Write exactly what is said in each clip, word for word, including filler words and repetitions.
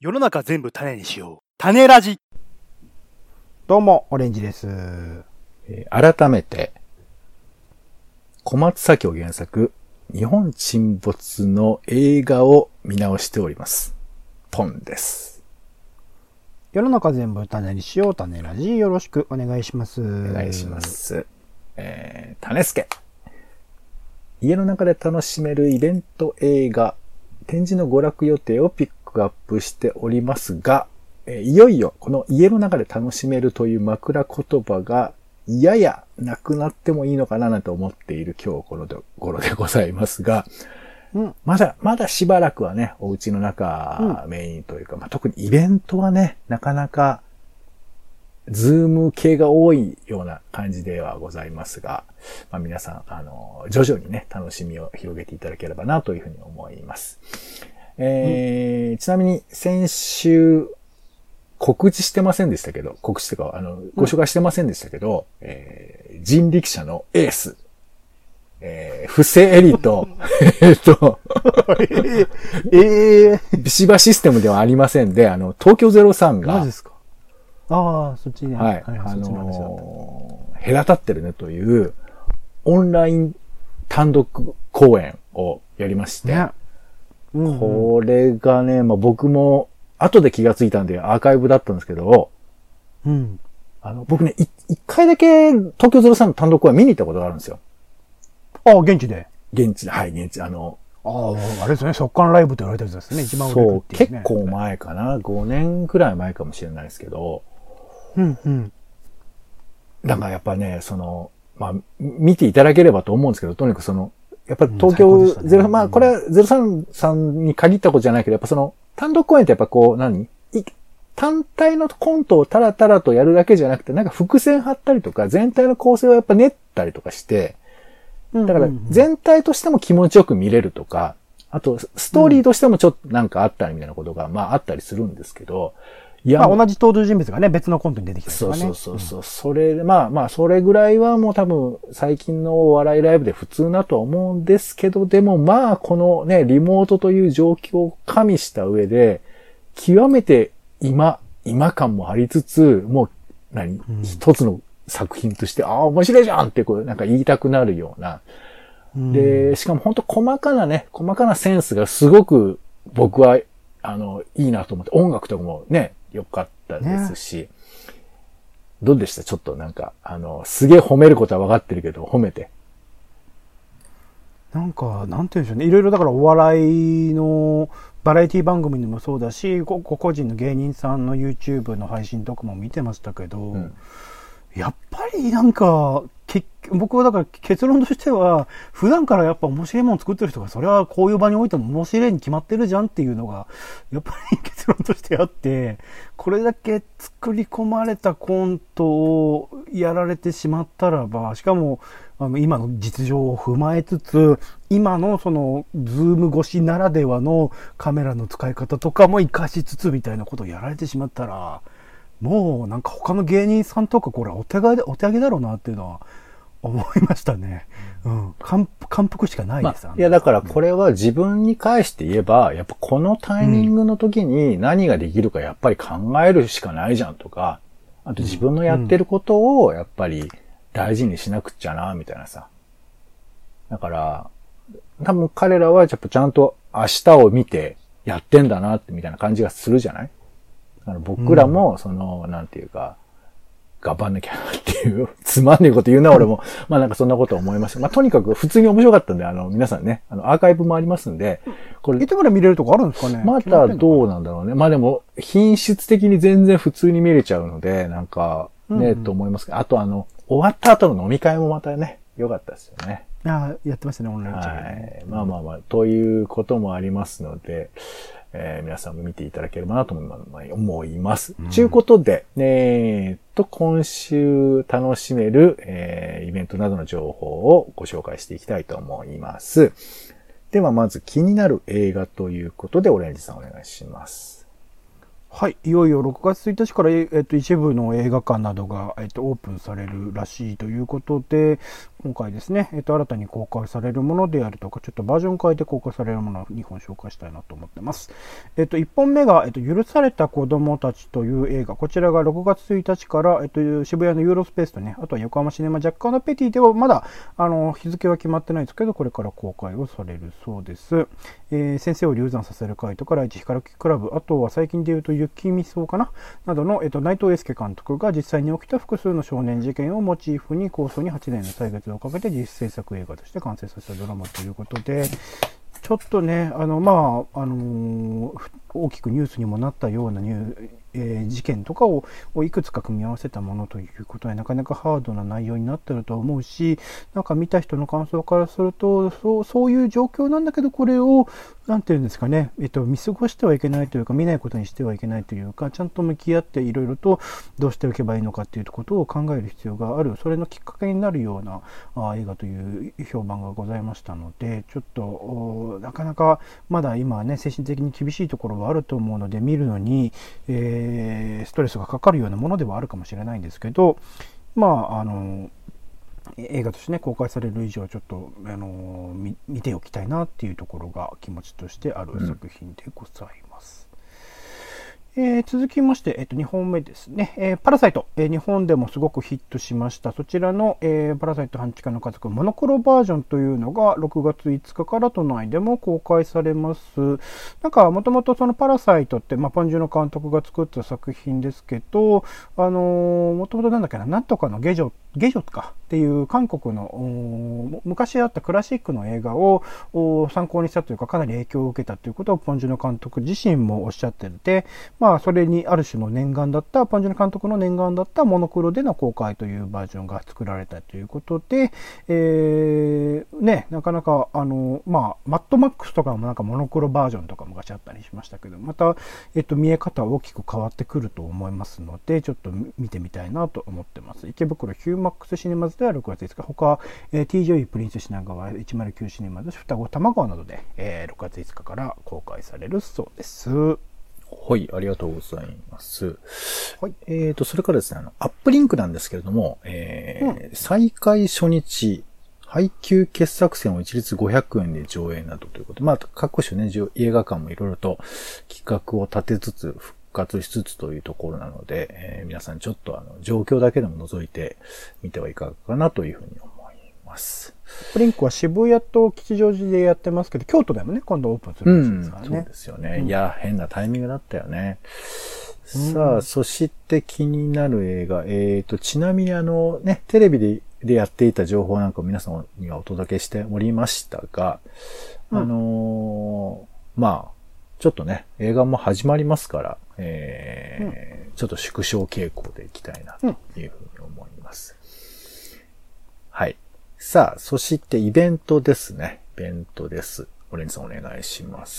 世の中全部種にしよう。種ラジ。 どうも、オレンジです。 えー、改めて、小松左京原作、日本沈没の映画を見直しております。ポンです。 世の中全部種にしよう。種ラジ。よろしくお願いします。 お願いします。えー、種助。家の中で楽しめるイベント映画、展示の娯楽予定をピックアップしておりますが、えー、いよいよこの家の中で楽しめるという枕言葉がややなくなってもいいのかななんて思っている今日この頃でございますが、うん、まだ、まだしばらくはね、お家の中メインというか、うんまあ、特にイベントはね、なかなかズーム系が多いような感じではございますが、まあ、皆さん、あの、徐々にね、楽しみを広げていただければなというふうに思います。えーうん、ちなみに先週告知してませんでしたけど、告知とかあのご紹介してませんでしたけど、うんえー、人力車のエース、えー、不正エリート、えっと、えー、芝システムではありませんで、あの東京ゼロさんが、 マジですか？ああ、そっちね。 はい、はい、あのー、隔たってるねというオンライン単独公演をやりまして。ねうんうん、これがね、まあ、僕も後で気がついたんでアーカイブだったんですけど、うん、あの僕ね、い一回だけ東京ゼロさんの単独公演見に行ったことがあるんですよ。 ああ、現地で現地で、はい、現地、あの、 ああ、あれですね、速乾ライブって言われたやつですね、一番売れるっていう、ね。そう、結構前かな、ごねんくらい前かもしれないですけど、うんうん。だからやっぱね、その、まあ、見ていただければと思うんですけど、とにかくその、やっぱり東京ゼロ、うんね、まあこれはゼロさんさんに限ったことじゃないけど、やっぱその単独公演ってやっぱこう何単体のコントをタラタラとやるだけじゃなくて、なんか伏線張ったりとか、全体の構成をやっぱ練ったりとかして、だから全体としても気持ちよく見れるとか、あとストーリーとしてもちょっとなんかあったりみたいなことが、まああったりするんですけど、 いや、まあ、同じ登場人物がね、別のコントに出てきたりとかね。 そうそうそう。うん、それで、まあまあ、それぐらいはもう多分、最近のお笑いライブで普通だとは思うんですけど、でもまあ、このね、リモートという状況を加味した上で、極めて今、今感もありつつ、もう、何、うん、一つの作品として、ああ、面白いじゃんってこう、なんか言いたくなるような。うん、で、しかも本当細かなね、細かなセンスがすごく僕は、あの、いいなと思って、音楽とかもね、良かったですし、ね、どうでした？ちょっとなんか、あの、すげえ褒めることは分かってるけど、褒めて。 なんか、なんて言うんでしょうね。いろいろだからお笑いのバラエティ番組にもそうだし、個々人の芸人さんの YouTube の配信とかも見てましたけど、うん、やっぱりなんか、僕はだから結論としては、普段からやっぱ面白いもの作ってる人が、それはこういう場においても面白いに決まってるじゃんっていうのが、やっぱり結論としてあって、これだけ作り込まれたコントをやられてしまったらば、しかも、あの、今の実情を踏まえつつ、今のその、ズーム越しならではのカメラの使い方とかも活かしつつみたいなことをやられてしまったら、もうなんか他の芸人さんとかこれお手上げ、お手上げだろうなっていうのは思いましたね。うん。感服しかないです、 まあ。いやだからこれは自分に関して言えば、やっぱこのタイミングの時に何ができるかやっぱり考えるしかないじゃんとか、あと自分のやってることをやっぱり大事にしなくっちゃな、みたいなさ。だから、多分彼らはやっぱちゃんと明日を見てやってんだなってみたいな感じがするじゃない？僕らも、その、うん、なんていうか、頑張んなきゃなっていう、つまんねえこと言うな、俺も。まあなんかそんなこと思いました。まあとにかく普通に面白かったんで、あの、皆さんね、あの、アーカイブもありますんで、 これ。いつまで見れるとこあるんですかね？ またどうなんだろうね。まあでも、品質的に全然普通に見れちゃうので、なんか、ね、うん、と思いますけど、あとあの、終わった後の飲み会もまたね、良かったですよね。 ああ、やってましたね、オンラインチャット、ね。はい。まあまあまあ、ということもありますので、えー、皆さんも見ていただければなと思います。と、うん、いうことで、えー、っと、今週楽しめる、えー、イベントなどの情報をご紹介していきたいと思います。では、まず気になる映画ということで、オレンジさんお願いします。 はい。いよいよろくがつついたちから、えっと、一部の映画館などが、えっと、オープンされるらしいということで、 今回ですね、えっと、新たに公開されるものであるとか、ちょっとバージョン変えて公開されるものをにほん紹介したいなと思ってます。えっと、いっぽんめが、えっと、許された子供たちという映画。こちらがろくがつついたちから、えっと、渋谷のユーロスペースとね、あとは横浜シネマ若干のペティでは、まだ、あの、日付は決まってないですけど、これから公開をされるそうです。えー、先生を流産させる会とか、ライチ光クラブ、あとは最近で言うと、雪見そうかななどの、えっと、内藤英介監督が実際に起きた複数の少年事件をモチーフに構想にはちねんの歳月をかけて実制作映画として完成させたドラマということで、ちょっとね、あの、まあ、あのー、大きくニュースにもなったようなニュー、えー、事件とかをいくつか組み合わせたものということで、なかなかハードな内容になってると思うし、なんか見た人の感想からすると、そう、そういう状況なんだけど、これを、なんていうんですかね、えっと、見過ごしてはいけないというか、見ないことにしてはいけないというか、ちゃんと向き合っていろいろとどうしておけばいいのかっていうことを考える必要がある、それのきっかけになるようなあ映画という評判がございましたので、ちょっと、なかなかまだ今はね、精神的に厳しいところはあると思うので、見るのに、えーストレスがかかるようなものではあるかもしれないんですけど、まあ、あの、映画としてね、公開される以上、ちょっと、あの、見、見ておきたいなっていうところが気持ちとしてある作品でございます。うんえー、続きまして、えっと、にほんめですね。えー、パラサイト、えー。日本でもすごくヒットしました。そちらの、えー、パラサイト半地下の家族モノクロバージョンというのがろくがついつかから都内でも公開されます。なんか、もともとそのパラサイトって、まあ、ポンジュの監督が作った作品ですけど、あのー、もともとなんだっけな、なんとかの下女、下女かっていう韓国の昔あったクラシックの映画を参考にしたというか、かなり影響を受けたということをポンジュの監督自身もおっしゃっていて、まあ、それにある種の念願だった、ポンジュの監督の念願だったモノクロでの公開というバージョンが作られたということで、えー、ね、なかなか、あの、まあ、マッドマックスとかもなんかモノクロバージョンとか昔あったりしましたけど、また、えっと、見え方は大きく変わってくると思いますので、ちょっと見てみたいなと思ってます。池袋ヒューマックスシネマズではろくがついつか、他、えー、ティージョイ プリンス品川いちまるきゅうシネマズ双子玉川などで、えー、ろくがついつかから公開されるそうです。 はい、ありがとうございます。 はい。 えーと、それからですね、あの、アップリンクなんですけれども、えーうん、再開初日、配給傑作選を一律ごひゃくえんで上映などということで、まあ、各種ね、映画館もいろいろと企画を立てつつ、復活しつつというところなので、えー、皆さんちょっとあの、状況だけでも覗いてみてはいかがかなというふうに思います。 アップリンクは渋谷と吉祥寺でやってますけど、京都でもね、今度オープンするらしいですからね。 うん、そうですよね。うん、いや、変なタイミングだったよね。 うん、 さあ、そして気になる映画、えーと、ちなみにあの、ね、テレビででやっていた情報なんかを皆さんにはお届けしておりましたが、うん、あのー、まあ、ちょっとね、映画も始まりますから、えーうん、ちょっと縮小傾向でいきたいなというふうに思います。うん、はい。さあ、そしてイベントですね。イベントです。オレンジさんお願いします。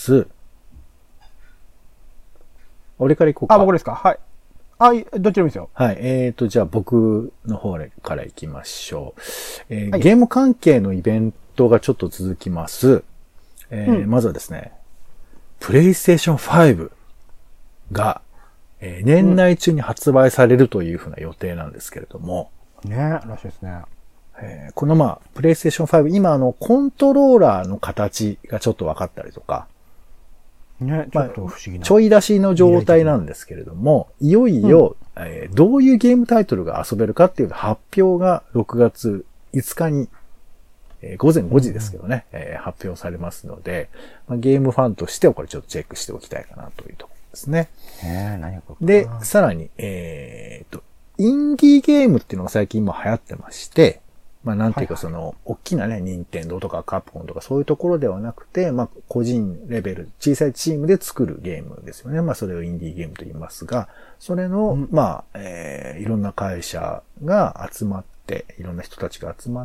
俺から行こうか。 あ、僕ですか。はい。あ、どっちでもいいですよ。 はい。えーと、じゃあ僕の方から行きましょう。えーはい、ゲーム関係のイベントがちょっと続きます。えーうん、まずはですね、プレイステーションファイブが、えー、年内中に発売されるというふうな予定なんですけれども。 うん、ねらしいですね。 えー、このまあ、プレイステーションファイブ、今あの、コントローラーの形がちょっと分かったりとか、 ね、ちょっと不思議な、 まあ。ちょい出しの状態なんですけれども、いよいよ、うんえー、どういうゲームタイトルが遊べるかっていう発表がろくがついつかに、えー、ごぜんごじですけどね、うんえー、発表されますので、まあ、ゲームファンとしてはこれちょっとチェックしておきたいかなというところですね。 えー、何かで、さらに、えー、と、インディーゲームっていうのが最近今流行ってまして、まあなんていうかその、はいはい、大きなね、任天堂とかカプコンとかそういうところではなくて、まあ個人レベル、小さいチームで作るゲームですよね。まあそれをインディーゲームと言いますが、それの、うん、まあ、えー、いろんな会社が集まって、いろんな人たちが集まって、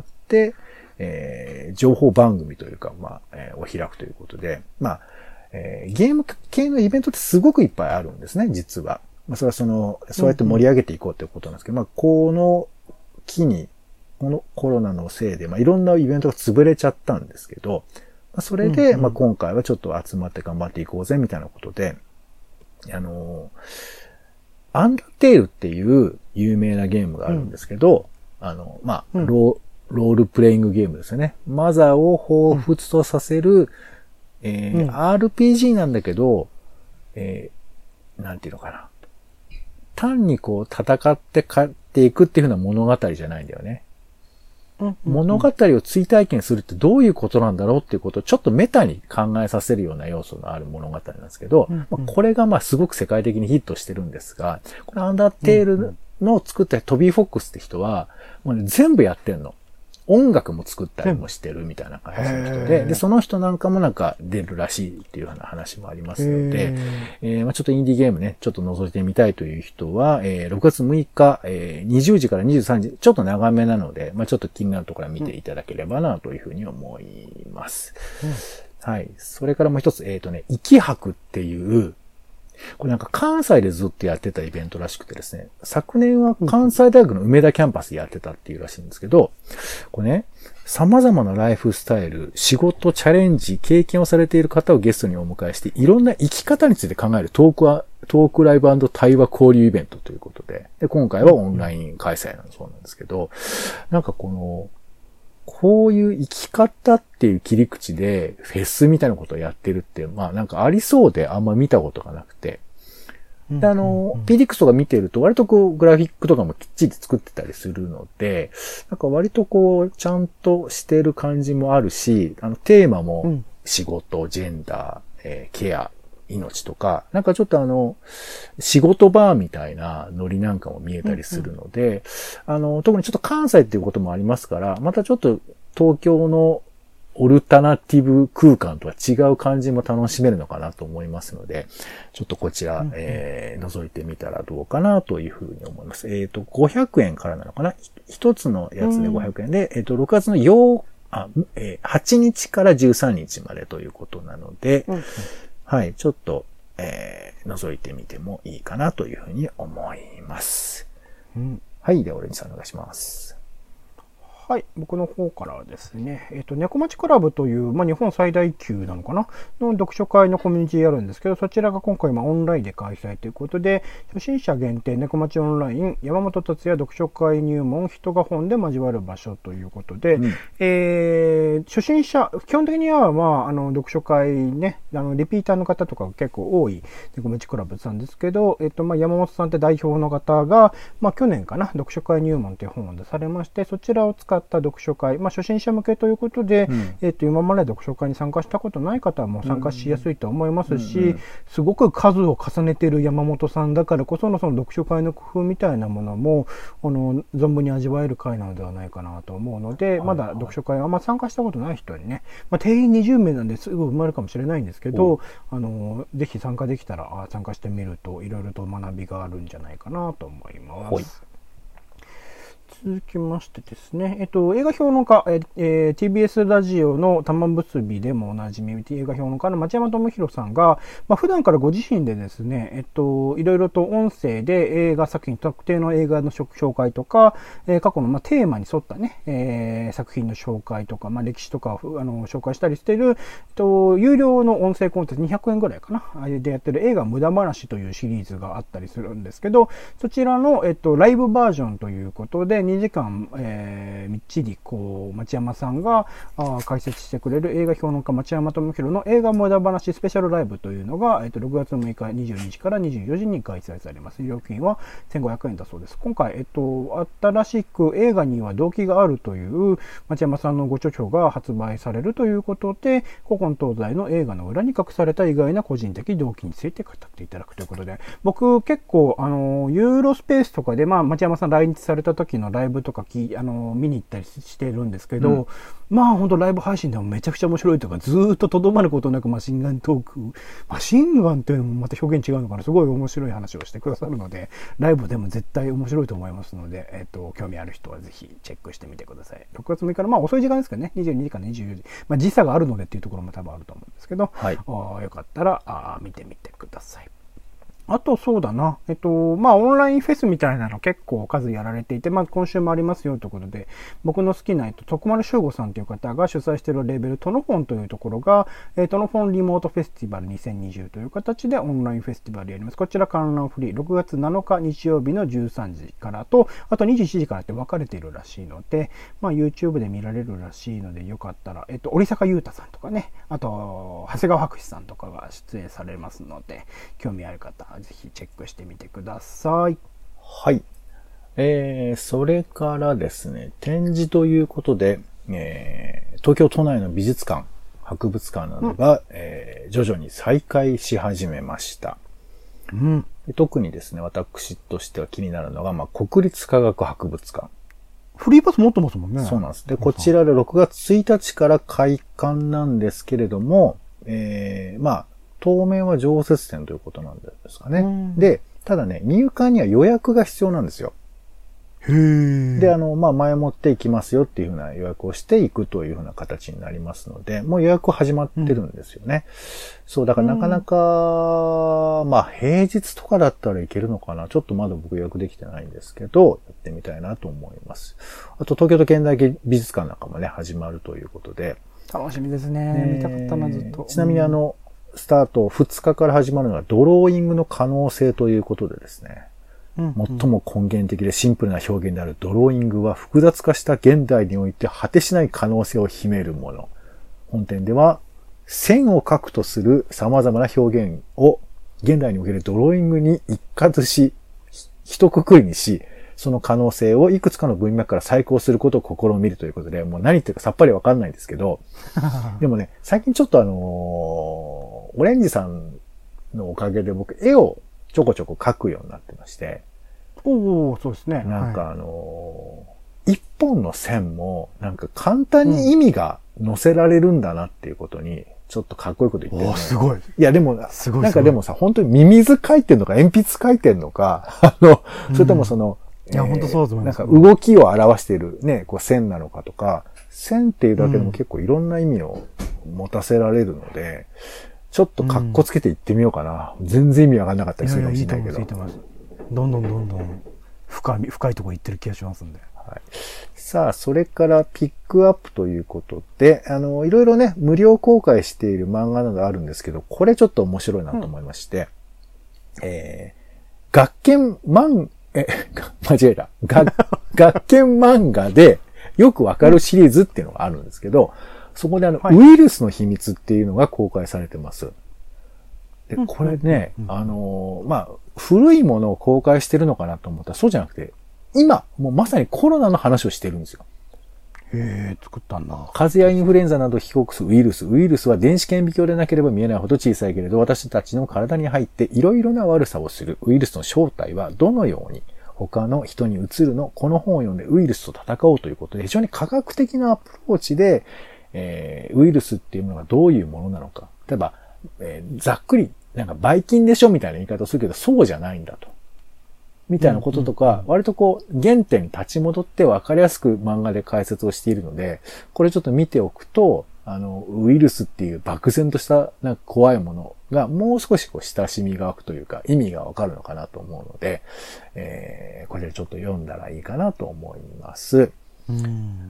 えー、情報番組というか、まあ、えー、を開くということで、まあ、えー、ゲーム系のイベントってすごくいっぱいあるんですね、実は。まあそれはその、そうやって盛り上げていこうということなんですけど、うんうん、まあこの機に、このコロナのせいで、まあ、いろんなイベントが潰れちゃったんですけど、まあ、それで、うんうん、まあ、今回はちょっと集まって頑張っていこうぜ、みたいなことで、あのー、アンダーテールっていう有名なゲームがあるんですけど、うん、あの、まあ、うん、ロー、 ロールプレイングゲームですよね。マザーを彷彿とさせる、うん、えーうん、アールピージー なんだけど、えー、なんていうのかな。単にこう戦って勝っていくっていう風な物語じゃないんだよね。うんうんうん、物語を追体験するってどういうことなんだろうっていうことをちょっとメタに考えさせるような要素のある物語なんですけど、うんうんまあ、これがまあすごく世界的にヒットしてるんですが、これアンダーテールの作ったトビー・フォックスって人は、もうね、全部やってんの。音楽も作ったりもしてるみたいな感じの人で、で、その人なんかもなんか出るらしいっていうような話もありますので、えー、まあちょっとインディーゲームね、ちょっと覗いてみたいという人は、えー、ろくがつむいか、えー、にじゅうじからにじゅうさんじ、ちょっと長めなので、まあちょっと気になるところは見ていただければなというふうに思います。うん、はい。それからもう一つ、えっとね、いきはくっていう、これなんか関西でずっとやってたイベントらしくてですね、昨年は関西大学の梅田キャンパスでやってたっていうらしいんですけど、これね、様々なライフスタイル、仕事、チャレンジ、経験をされている方をゲストにお迎えして、いろんな生き方について考えるトークは、トークライブ&対話交流イベントということで、で、今回はオンライン開催なんそうなんですけど、なんかこの、こういう生き方っていう切り口でフェスみたいなことをやってるって、まあなんかありそうであんま見たことがなくて。で、あの、ピーディックスとか見てると割とこうグラフィックとかもきっちり作ってたりするので、なんか割とこうちゃんとしてる感じもあるし、あのテーマも仕事、ジェンダー、えー、ケア、命とか、なんかちょっとあの、仕事バーみたいなノリなんかも見えたりするので、うんうん、あの、特にちょっと関西っていうこともありますから、またちょっと東京のオルタナティブ空間とは違う感じも楽しめるのかなと思いますので、ちょっとこちら、うんうんえー、覗いてみたらどうかなというふうに思います。えっと、ごひゃくえんからなのかな一つのやつでごひゃくえんで、うん、えっと、ろくがつのようか、あ、えー、はちにちからじゅうさんにちまでということなので、うんうんはい、ちょっと、えー、覗いてみてもいいかなというふうに思います。うん、はい、ではオレンジさんお願いします。 はい、僕の方からはですね、えっと、猫町クラブという、まあ、日本最大級なのかなの読書会のコミュニティやるんですけど、そちらが今回、まあ、オンラインで開催ということで、初心者限定猫町オンライン、山本達也読書会入門、人が本で交わる場所ということで、うん、えー、初心者、基本的には、まあ、あの、読書会ね、あの、リピーターの方とか結構多い猫町クラブさんですけど、えっと、まあ、山本さんって代表の方が、まあ、去年かな、読書会入門という本を出されまして、そちらを使った読書会、まあ、初心者向けということで、うん、えっと、今まで読書会に参加したことない方はもう参加しやすいと思いますし、うんうん、すごく数を重ねている山本さんだからこそのその読書会の工夫みたいなものも、あの、存分に味わえる会なのではないかなと思うので、まだ読書会あんま参加したことない人にね、まあ、定員にじゅうめいなんですぐ埋まるかもしれないんですけど、あの、ぜひ参加できたら参加してみると、いろいろと学びがあるんじゃないかなと思います。続きましてですね、えっと、映画評論家、えー、ティービーエス ラジオの玉結びでもおなじみ、映画評論家の町山智博さんが、まあ、普段からご自身でですね、えっと、いろいろと音声で映画作品、特定の映画の紹介とか、えー、過去の、まあ、テーマに沿ったね、えー、作品の紹介とか、まあ、歴史とかをあの紹介したりしている、えっと、有料の音声コンテンツにひゃくえんぐらいかな、あれでやってる映画無駄話というシリーズがあったりするんですけど、そちらの、えっと、ライブバージョンということで、にじかん、えー、みっちりこう町山さんがあ解説してくれる映画評論家町山智博の映画無駄話スペシャルライブというのが、えー、とろくがつむいかにじゅうににちからにじゅうよじに開催されます。料金はせんごひゃくえんだそうです。今回、えっと、新しく映画には動機があるという町山さんのご著書が発売されるということで、古今東西の映画の裏に隠された意外な個人的動機について語っていただくということで、僕結構あのユーロスペースとかで、まあ、町山さん来日された時のライブとかきあの見に行ったりしてるんですけど、うん、まあ本当ライブ配信でもめちゃくちゃ面白いとか、ずーっととどまることなくマシンガントーク、マシンガンっていうのもまた表現違うのかな、すごい面白い話をしてくださるので、ライブでも絶対面白いと思いますので、えっと、興味ある人はぜひチェックしてみてください。ろくがつむいかの、まあ遅い時間ですけどね、にじゅうにじからにじゅうよじ、まあ時差があるのでっていうところも多分あると思うんですけど、はい、あよかったらあ見てみてください。 あとそうだな。えっと、まあオンラインフェスみたいなの結構数やられていて、まあ今週もありますよということで、僕の好きな、えっと、徳丸修吾さんという方が主催しているレーベルトノフォンというところが、えー、トノフォンリモートフェスティバルにせんにじゅうという形でオンラインフェスティバルやります。こちら観覧フリー、ろくがつなのか日曜日のじゅうさんじからと、あとにじゅうしちじからって分かれているらしいので、まあ YouTube で見られるらしいので、よかったら、えっと、折坂優太さんとかね、あと、長谷川博士さんとかが出演されますので、興味ある方、ぜひチェックしてみてください。 はい。えー、それからですね、展示ということで、えー、東京都内の美術館、博物館などが、うんえー、徐々に再開し始めました。 うん、 で特にですね、私としては気になるのが、まあ、国立科学博物館。 フリーパス持ってますもんね。 そうなんです。で、こちらでろくがつついたちから開館なんですけれども、えー、まあ、当面は常設展ということなんですかね。うん、で、ただね、入館には予約が必要なんですよ。 へー。 で、あの、まあ、前もって行きますよっていうふうな予約をしていくというふうな形になりますので、もう予約始まってるんですよね。うん、そう、だからなかなか、うん、まあ、平日とかだったらいけるのかな。ちょっとまだ僕予約できてないんですけど、やってみたいなと思います。あと、東京都現代美術館なんかもね、始まるということで。 楽しみですね。えー、見たかったな、ずっと。 ちなみにあの、スタートふつかから始まるのはドローイングの可能性ということでですね。うんうん、最も根源的でシンプルな表現であるドローイングは複雑化した現代において果てしない可能性を秘めるもの。本展では線を描くとする様々な表現を現代におけるドローイングに一括し、一括りにし、その可能性をいくつかの文脈から再考することを試みるということで、もう何言ってるかさっぱりわかんないんですけど、でもね、最近ちょっとあのー、オレンジさんのおかげで僕絵をちょこちょこ描くようになってまして、 おお、そうですね。 なんかあのー、一本の線もなんか簡単に意味が載せられるんだなっていうことに、ちょっとかっこいいこと言ってる、ね。 おすごい。 いやでも、 すごいなんかでもさ、本当にミミズ描いてんのか鉛筆描いてんのか、あの、それともその、 うん、いや、本当そうだと思います。 なんか動きを表しているね、こう線なのかとか、線っていうだけでも結構いろんな意味を持たせられるので、ちょっとカッコつけていってみようかな。うん、全然意味わかんなかったりするかもしれないけど。いやいやいいと思います。 どんどんどんどん深い、深いところ行ってる気がしますんで。 はい。さあ、それからピックアップということで、あの、いろいろね、無料公開している漫画などあるんですけど、これちょっと面白いなと思いまして、うん、えー、学研漫、え、間違えた。学、学研漫画でよくわかるシリーズっていうのがあるんですけど、そこであの、はい、ウイルスの秘密っていうのが公開されてます。で、これね、うん、あの、まあ、古いものを公開してるのかなと思ったらそうじゃなくて、今、もうまさにコロナの話をしてるんですよ。 へー、作ったんだ。 風邪やインフルエンザなどを引き起こすウイルス。ウイルスは電子顕微鏡でなければ見えないほど小さいけれど、私たちの体に入っていろいろな悪さをする。ウイルスの正体はどのように他の人に移るの？この本を読んでウイルスと戦おうということで、非常に科学的なアプローチで、えー、ウイルスっていうものがどういうものなのか。例えば、えー、ざっくり、なんか、ばい菌でしょみたいな言い方をするけど、そうじゃないんだと。みたいなこととか、割とこう、原点に立ち戻って分かりやすく漫画で解説をしているので、これちょっと見ておくと、あの、ウイルスっていう漠然としたなんか怖いものがもう少しこう親しみが湧くというか、意味がわかるのかなと思うので、えー、これちょっと読んだらいいかなと思います。 うん、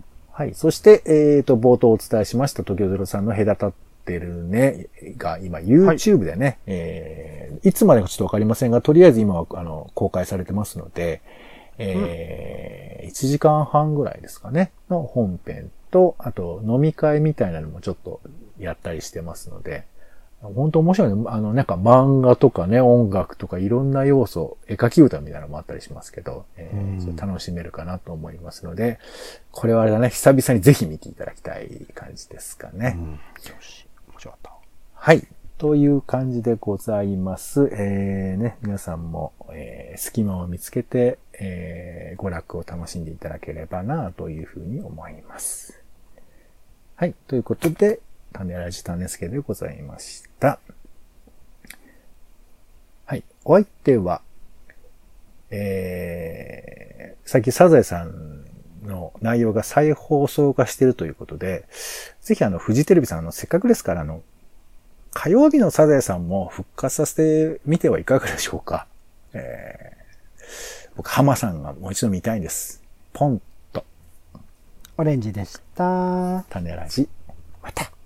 はい。そして、えっと、冒頭お伝えしました、時代ゼロさんの隔たってるね、が今 YouTube でね、はい、えー、いつまでかちょっとわかりませんが、とりあえず今はあの公開されてますので、えーうん、いちじかんはんぐらいですかね、の本編と、あと飲み会みたいなのもちょっとやったりしてますので、本当面白いね。あの、なんか漫画とかね、音楽とかいろんな要素、絵描き歌みたいなのもあったりしますけど、えー、それ楽しめるかなと思いますので、これはあれだね、久々にぜひ見ていただきたい感じですかね。 うん、よし、面白かった。 はい。という感じでございます。えー、ね、皆さんも、えー、隙間を見つけて、えー、娯楽を楽しんでいただければな、というふうに思います。はい。ということで、種ラジ種助でございました。はい。お相手は、えー、さっきサザエさんの内容が再放送化しているということで、ぜひあの、フジテレビさんのせっかくですからあの、 火曜日のサザエさんも復活させてみてはいかがでしょうか。えー、僕、ハマさんがもう一度見たいんです。ポンと。 オレンジでした。 種ラジ。また。